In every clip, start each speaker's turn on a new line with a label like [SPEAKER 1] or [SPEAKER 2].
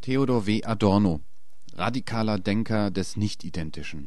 [SPEAKER 1] Theodor W. Adorno, radikaler Denker des Nicht-Identischen.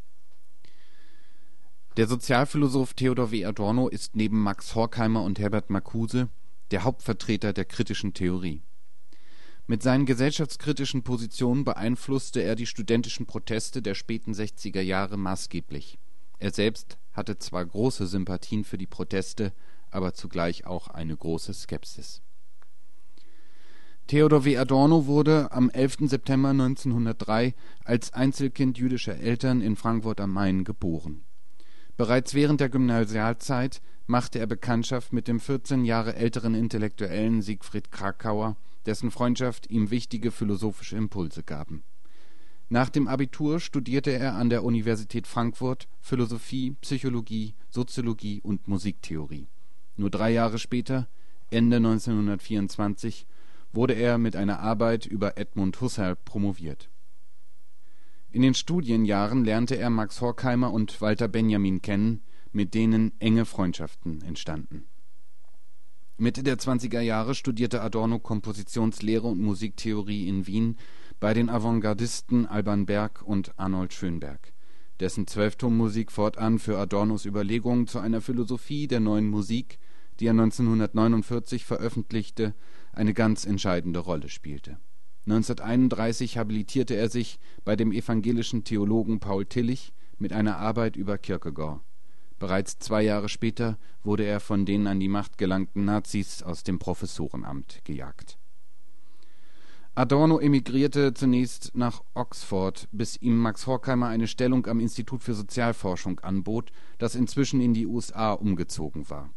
[SPEAKER 1] Der Sozialphilosoph Theodor W. Adorno ist neben Max Horkheimer und Herbert Marcuse der Hauptvertreter der kritischen Theorie. Mit seinen gesellschaftskritischen Positionen beeinflusste er die studentischen Proteste der späten 60er Jahre maßgeblich. Er selbst hatte zwar große Sympathien für die Proteste, aber zugleich auch eine große Skepsis. Theodor W. Adorno wurde am 11. September 1903 als Einzelkind jüdischer Eltern in Frankfurt am Main geboren. Bereits während der Gymnasialzeit machte er Bekanntschaft mit dem 14 Jahre älteren Intellektuellen Siegfried Kracauer, dessen Freundschaft ihm wichtige philosophische Impulse gaben. Nach dem Abitur studierte er an der Universität Frankfurt Philosophie, Psychologie, Soziologie und Musiktheorie. Nur 3 Jahre später, Ende 1924, wurde er mit einer Arbeit über Edmund Husserl promoviert. In den Studienjahren lernte er Max Horkheimer und Walter Benjamin kennen, mit denen enge Freundschaften entstanden. Mitte der 20er Jahre studierte Adorno Kompositionslehre und Musiktheorie in Wien bei den Avantgardisten Alban Berg und Arnold Schönberg, dessen Zwölftonmusik fortan für Adornos Überlegungen zu einer Philosophie der neuen Musik, die er 1949 veröffentlichte, eine ganz entscheidende Rolle spielte. 1931 habilitierte er sich bei dem evangelischen Theologen Paul Tillich mit einer Arbeit über Kierkegaard. Bereits 2 Jahre später wurde er von den an die Macht gelangten Nazis aus dem Professorenamt gejagt. Adorno emigrierte zunächst nach Oxford, bis ihm Max Horkheimer eine Stellung am Institut für Sozialforschung anbot, das inzwischen in die USA umgezogen war.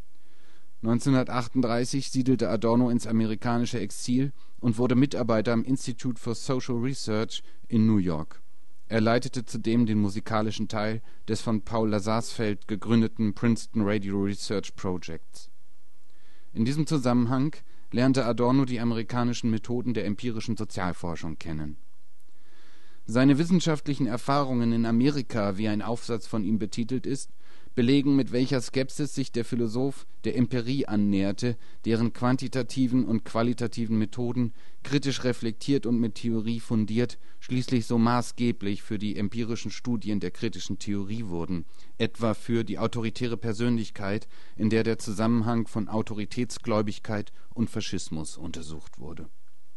[SPEAKER 1] 1938 siedelte Adorno ins amerikanische Exil und wurde Mitarbeiter am Institute for Social Research in New York. Er leitete zudem den musikalischen Teil des von Paul Lazarsfeld gegründeten Princeton Radio Research Projects. In diesem Zusammenhang lernte Adorno die amerikanischen Methoden der empirischen Sozialforschung kennen. Seine wissenschaftlichen Erfahrungen in Amerika, wie ein Aufsatz von ihm betitelt ist, belegen, mit welcher Skepsis sich der Philosoph der Empirie annäherte, deren quantitativen und qualitativen Methoden, kritisch reflektiert und mit Theorie fundiert, schließlich so maßgeblich für die empirischen Studien der kritischen Theorie wurden, etwa für die autoritäre Persönlichkeit, in der der Zusammenhang von Autoritätsgläubigkeit und Faschismus untersucht wurde.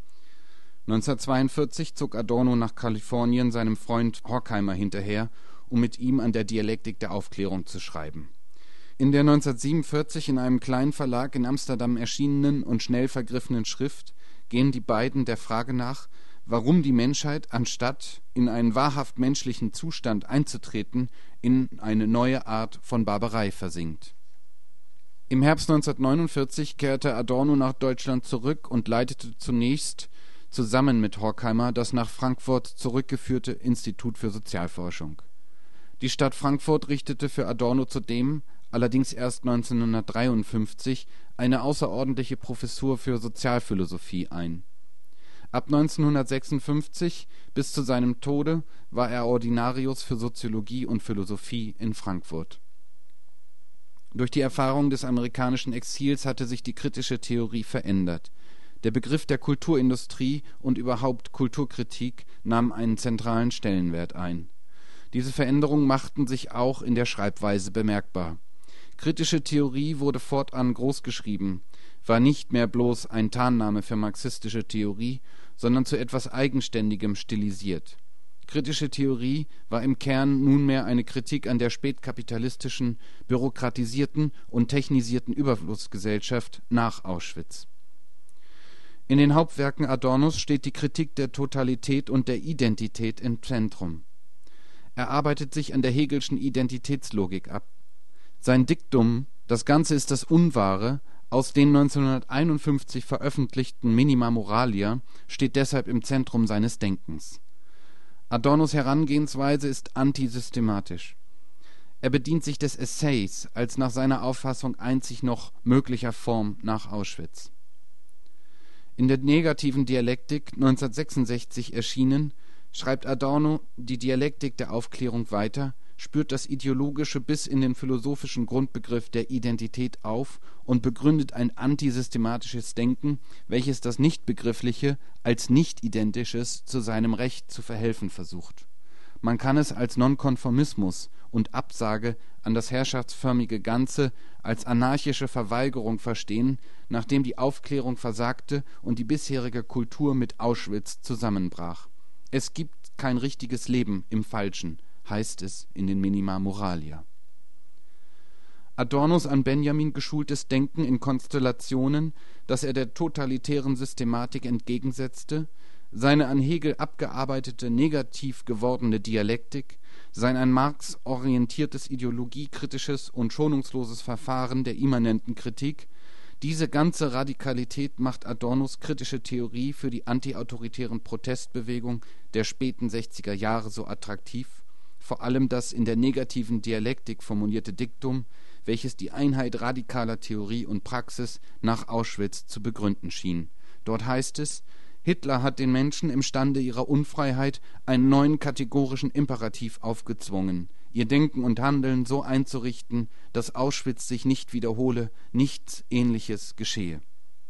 [SPEAKER 1] 1942 zog Adorno nach Kalifornien seinem Freund Horkheimer hinterher, um mit ihm an der Dialektik der Aufklärung zu schreiben. In der 1947 in einem kleinen Verlag in Amsterdam erschienenen und schnell vergriffenen Schrift gehen die beiden der Frage nach, warum die Menschheit, anstatt in einen wahrhaft menschlichen Zustand einzutreten, in eine neue Art von Barbarei versinkt. Im Herbst 1949 kehrte Adorno nach Deutschland zurück und leitete zunächst zusammen mit Horkheimer das nach Frankfurt zurückgeführte Institut für Sozialforschung. Die Stadt Frankfurt richtete für Adorno zudem, allerdings erst 1953, eine außerordentliche Professur für Sozialphilosophie ein. Ab 1956 bis zu seinem Tode war er Ordinarius für Soziologie und Philosophie in Frankfurt. Durch die Erfahrung des amerikanischen Exils hatte sich die kritische Theorie verändert. Der Begriff der Kulturindustrie und überhaupt Kulturkritik nahm einen zentralen Stellenwert ein. Diese Veränderungen machten sich auch in der Schreibweise bemerkbar. Kritische Theorie wurde fortan großgeschrieben, war nicht mehr bloß ein Tarnname für marxistische Theorie, sondern zu etwas Eigenständigem stilisiert. Kritische Theorie war im Kern nunmehr eine Kritik an der spätkapitalistischen, bürokratisierten und technisierten Überflussgesellschaft nach Auschwitz. In den Hauptwerken Adornos steht die Kritik der Totalität und der Identität im Zentrum. Er arbeitet sich an der Hegelschen Identitätslogik ab. Sein Diktum »Das Ganze ist das Unwahre« aus den 1951 veröffentlichten Minima Moralia steht deshalb im Zentrum seines Denkens. Adornos Herangehensweise ist antisystematisch. Er bedient sich des Essays als nach seiner Auffassung einzig noch möglicher Form nach Auschwitz. In der negativen Dialektik, 1966 erschienen, schreibt Adorno die Dialektik der Aufklärung weiter, spürt das Ideologische bis in den philosophischen Grundbegriff der Identität auf und begründet ein antisystematisches Denken, welches das Nichtbegriffliche als Nicht-Identisches zu seinem Recht zu verhelfen versucht. Man kann es als Nonkonformismus und Absage an das herrschaftsförmige Ganze, als anarchische Verweigerung verstehen, nachdem die Aufklärung versagte und die bisherige Kultur mit Auschwitz zusammenbrach. Es gibt kein richtiges Leben im Falschen, heißt es in den Minima Moralia. Adornos an Benjamin geschultes Denken in Konstellationen, das er der totalitären Systematik entgegensetzte, seine an Hegel abgearbeitete negativ gewordene Dialektik, sein an Marx orientiertes ideologiekritisches und schonungsloses Verfahren der immanenten Kritik, diese ganze Radikalität macht Adornos kritische Theorie für die antiautoritären Protestbewegung der späten 60er Jahre so attraktiv, vor allem das in der negativen Dialektik formulierte Diktum, welches die Einheit radikaler Theorie und Praxis nach Auschwitz zu begründen schien. Dort heißt es: Hitler hat den Menschen im Stande ihrer Unfreiheit einen neuen kategorischen Imperativ aufgezwungen, ihr Denken und Handeln so einzurichten, dass Auschwitz sich nicht wiederhole, nichts Ähnliches geschehe.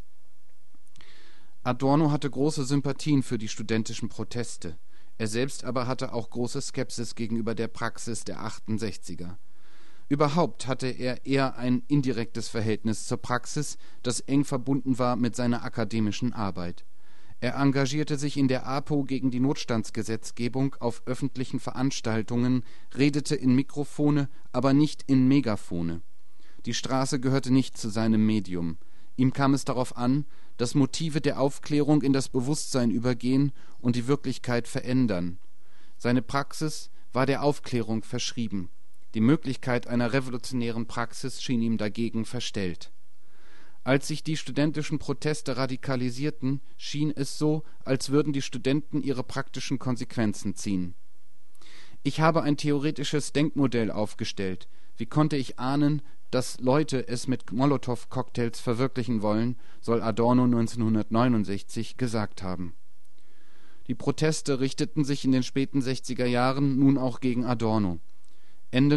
[SPEAKER 1] Adorno hatte große Sympathien für die studentischen Proteste. Er selbst aber hatte auch große Skepsis gegenüber der Praxis der 68er. Überhaupt hatte er eher ein indirektes Verhältnis zur Praxis, das eng verbunden war mit seiner akademischen Arbeit. Er engagierte sich in der APO gegen die Notstandsgesetzgebung auf öffentlichen Veranstaltungen, redete in Mikrofone, aber nicht in Megafone. Die Straße gehörte nicht zu seinem Medium. Ihm kam es darauf an, dass Motive der Aufklärung in das Bewusstsein übergehen und die Wirklichkeit verändern. Seine Praxis war der Aufklärung verschrieben. Die Möglichkeit einer revolutionären Praxis schien ihm dagegen verstellt. Als sich die studentischen Proteste radikalisierten, schien es so, als würden die Studenten ihre praktischen Konsequenzen ziehen. Ich habe ein theoretisches Denkmodell aufgestellt. Wie konnte ich ahnen, dass Leute es mit Molotow-Cocktails verwirklichen wollen, soll Adorno 1969 gesagt haben. Die Proteste richteten sich in den späten 60er Jahren nun auch gegen Adorno. Ende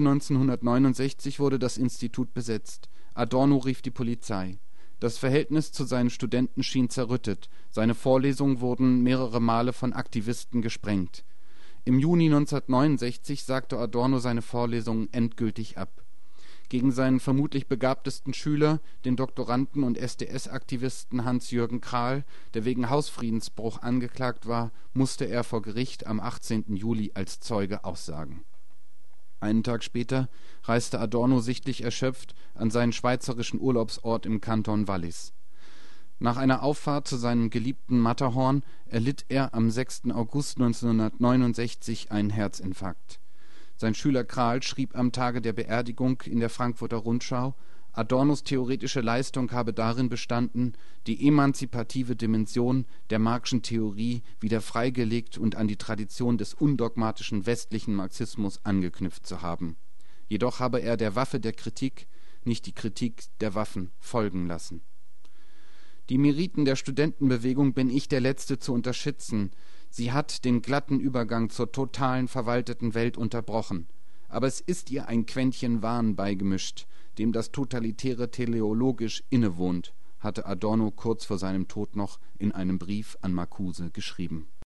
[SPEAKER 1] 1969 wurde das Institut besetzt. Adorno rief die Polizei. Das Verhältnis zu seinen Studenten schien zerrüttet, seine Vorlesungen wurden mehrere Male von Aktivisten gesprengt. Im Juni 1969 sagte Adorno seine Vorlesungen endgültig ab. Gegen seinen vermutlich begabtesten Schüler, den Doktoranden und SDS-Aktivisten Hans-Jürgen Krahl, der wegen Hausfriedensbruch angeklagt war, musste er vor Gericht am 18. Juli als Zeuge aussagen. Einen Tag später reiste Adorno sichtlich erschöpft an seinen schweizerischen Urlaubsort im Kanton Wallis. Nach einer Auffahrt zu seinem geliebten Matterhorn erlitt er am 6. August 1969 einen Herzinfarkt. Sein Schüler Krahl schrieb am Tage der Beerdigung in der Frankfurter Rundschau, Adornos theoretische Leistung habe darin bestanden, die emanzipative Dimension der Marx'schen Theorie wieder freigelegt und an die Tradition des undogmatischen westlichen Marxismus angeknüpft zu haben. Jedoch habe er der Waffe der Kritik, nicht die Kritik der Waffen, folgen lassen. Die Meriten der Studentenbewegung bin ich der Letzte zu unterschätzen. Sie hat den glatten Übergang zur totalen verwalteten Welt unterbrochen. Aber es ist ihr ein Quäntchen Wahn beigemischt, dem das Totalitäre teleologisch innewohnt, hatte Adorno kurz vor seinem Tod noch in einem Brief an Marcuse geschrieben